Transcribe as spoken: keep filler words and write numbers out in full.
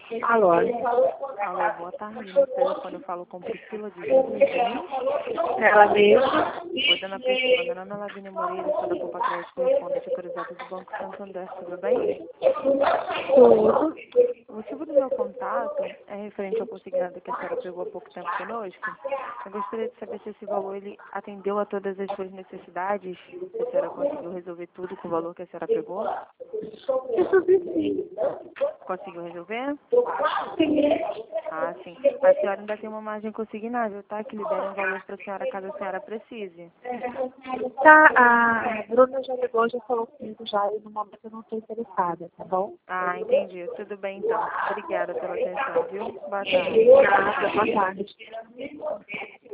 Alô? Alô, boa tarde. No telefone eu falo com Priscila de Jesus, né? Ela mesma? Oi, dona Priscila. Meu nome é Lavínia Moreira, sou da Poupa Crédito Correspondente autorizada do Banco Santander. Tudo bem? Tudo. O motivo do meu contato é referente ao consignado que a senhora pegou há pouco tempo conosco. Eu gostaria de saber se esse valor ele atendeu a todas as suas necessidades, se a senhora conseguiu resolver tudo com o valor que a senhora pegou. Resolvi sim. Conseguiu resolver? Sim. Ah, sim. A senhora ainda tem uma margem consignável, tá? Que libera um valor para a senhora caso a senhora precise. Tá, a Bruna já ligou, já falou comigo já, e no momento eu não estou interessada, tá bom? Ah, entendi. Tudo bem, então. Obrigada pela atenção, viu? Boa tarde. Obrigada, boa tarde.